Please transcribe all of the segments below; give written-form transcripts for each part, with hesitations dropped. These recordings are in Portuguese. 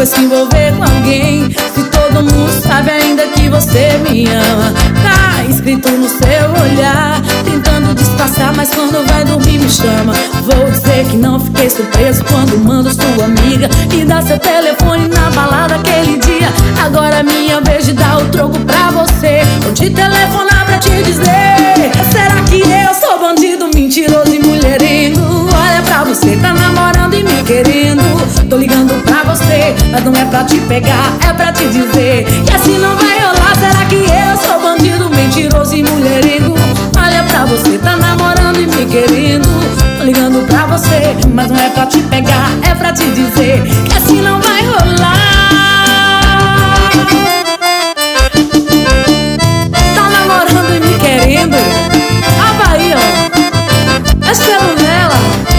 vai se envolver com alguém? Se todo mundo sabe ainda que você me ama. Tá escrito no seu olhar, tentando disfarçar, mas quando vai dormir me chama. Vou dizer que não fiquei surpreso quando mando sua amiga e dá seu telefone na balada aquele dia. Agora é minha vez de dar o troco pra você. Vou te telefonar pra te dizer: será que eu sou bandido, mentiroso e mulherengo? Olha pra você, tá namorando e me querendo. Tô ligando pra você, mas não é pra te pegar, é pra te dizer que assim não vai rolar. Será que eu sou bandido, mentiroso e mulherengo? Olha pra você, tá namorando e me querendo. Tô ligando pra você, mas não é pra te pegar, é pra te dizer que assim não vai rolar. Tá namorando e me querendo. Havaí, ó, essa é a novela.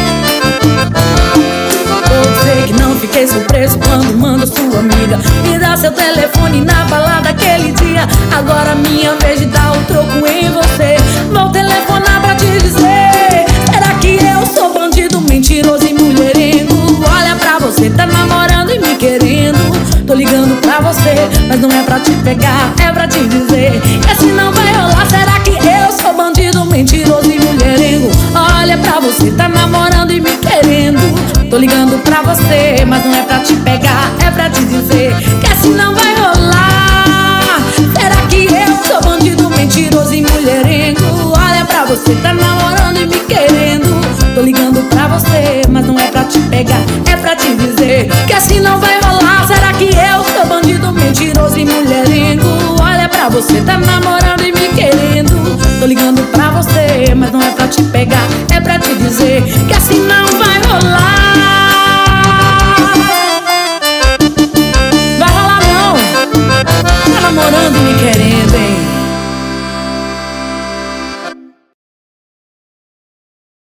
Vou dizer que não fiquei surpreso quando mando sua amiga me dá seu telefone na balada aquele dia. Agora minha vez de dar o troco em você. Vou telefonar pra te dizer: será que eu sou bandido, mentiroso e mulherengo? Olha pra você, tá namorando e me querendo. Tô ligando pra você, mas não é pra te pegar, é pra te dizer que assim não vai rolar. Será que eu sou bandido, mentiroso e mulherengo? Olha pra você, tá namorando e me querendo. Tô ligando pra você, mas não é pra te pegar, é pra te dizer que assim não vai rolar. Será que eu sou bandido, mentiroso e mulherengo? Olha pra você, tá namorando e me querendo. Tô ligando pra você, mas não é pra te pegar, é pra te dizer que assim não vai rolar. Será que eu sou bandido, mentiroso e mulherengo? Olha pra você, tá namorando e me querendo. Tô ligando pra você, mas não é pra te pegar, é pra te dizer que assim não vai rolar.